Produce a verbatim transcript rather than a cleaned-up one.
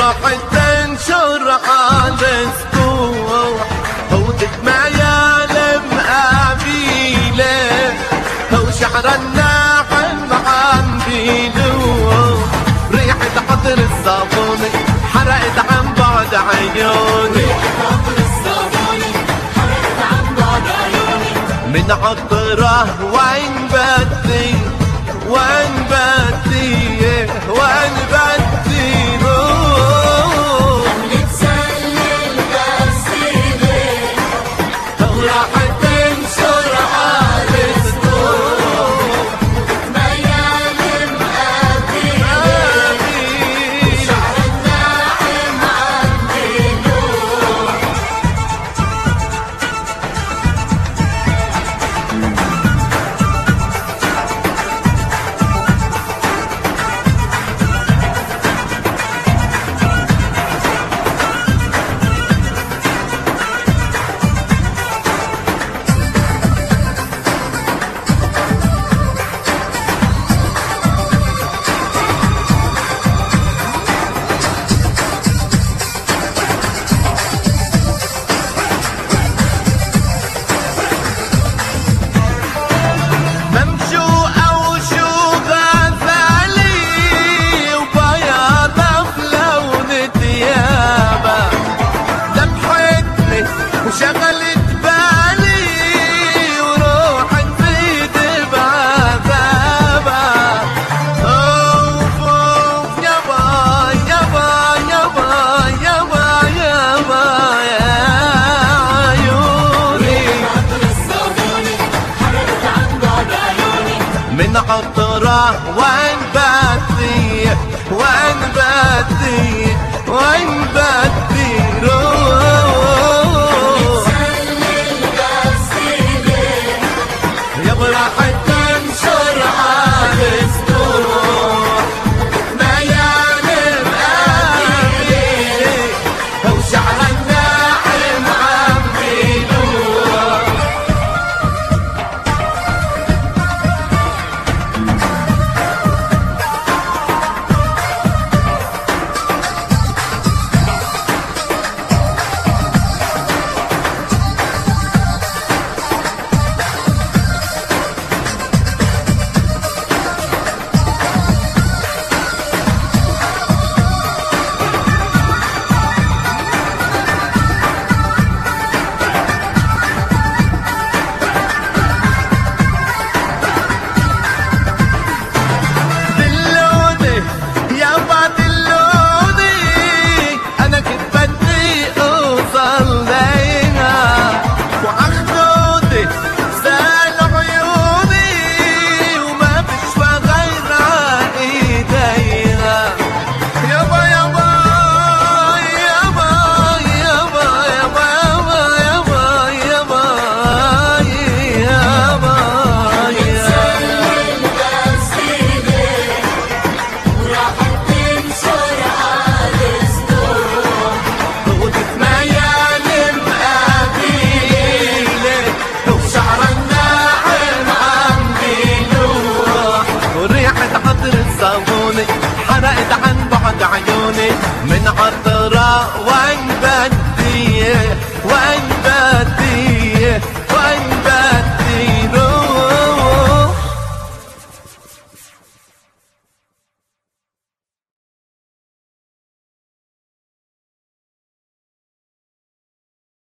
راحت تنشر على سطوح ودمع يالم قبيله وشعر الناعم عم بيلوح ريحة عطر الصابون حرقت عن بعد عيوني من عطره وين بدي وين بدي وين بدي روح نتسلل غسيلة وراحت تنشر على السطوح ميال مقابلة وشعر الناعم عم بيلوح وشغلت بالي وروحك تزيد بعذابها اوف اوف يابا يابا يابا يابا يابا يا عيوني من عطره وين بدي وين بدي وين بدي روح راحت تنشر على السطوح ميال مقابلة وشعر الناعم عم بيلوح حرقت عن بعد عيوني من عطره